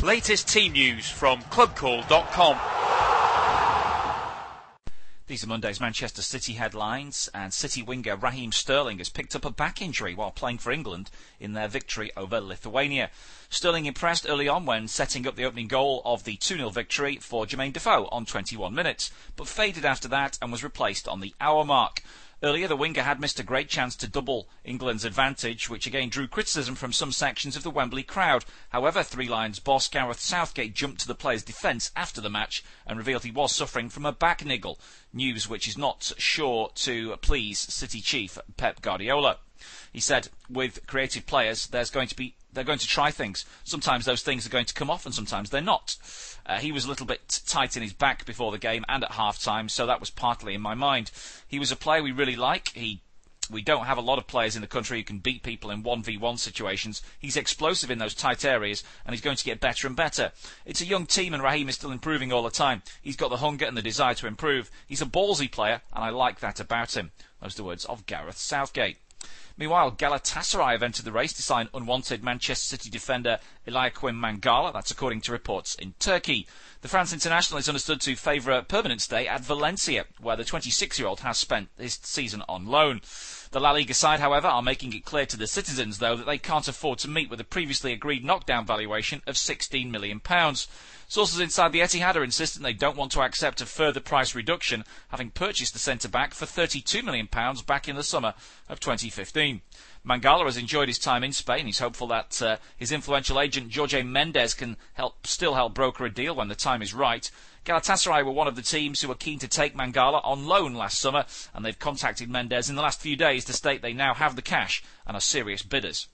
Latest team news from clubcall.com. These are Monday's Manchester City headlines, and City winger Raheem Sterling has picked up a back injury while playing for England in their victory over Lithuania. Sterling impressed early on when setting up the opening goal of the 2-0 victory for Jermaine Defoe on 21 minutes, but faded after that and was replaced on the hour mark. Earlier, the winger had missed a great chance to double England's advantage, which again drew criticism from some sections of the Wembley crowd. However, Three Lions boss Gareth Southgate jumped to the player's defence after the match and revealed he was suffering from a back niggle, news which is not sure to please City chief Pep Guardiola. He said, with creative players, they're going to try things. Sometimes those things are going to come off and sometimes they're not. He was a little bit tight in his back before the game and at half-time, so that was partly in my mind. He was a player we really like. We don't have a lot of players in the country who can beat people in 1v1 situations. He's explosive in those tight areas, and he's going to get better and better. It's a young team, and Raheem is still improving all the time. He's got the hunger and the desire to improve. He's a ballsy player, and I like that about him. Those are the words of Gareth Southgate. Meanwhile, Galatasaray have entered the race to sign unwanted Manchester City defender Ilyaquim Mangala. That's according to reports in Turkey. The France international is understood to favour a permanent stay at Valencia, where the 26-year-old has spent his season on loan. The La Liga side, however, are making it clear to the citizens, though, that they can't afford to meet with a previously agreed knockdown valuation of £16 million. Sources inside the Etihad are insisting they don't want to accept a further price reduction, having purchased the centre-back for £32 million back in the summer of 2015. Mangala has enjoyed his time in Spain. He's hopeful that his influential agent Jorge Mendes can still help broker a deal when the time is right. Galatasaray were one of the teams who were keen to take Mangala on loan last summer, and they've contacted Mendes in the last few days to state they now have the cash and are serious bidders.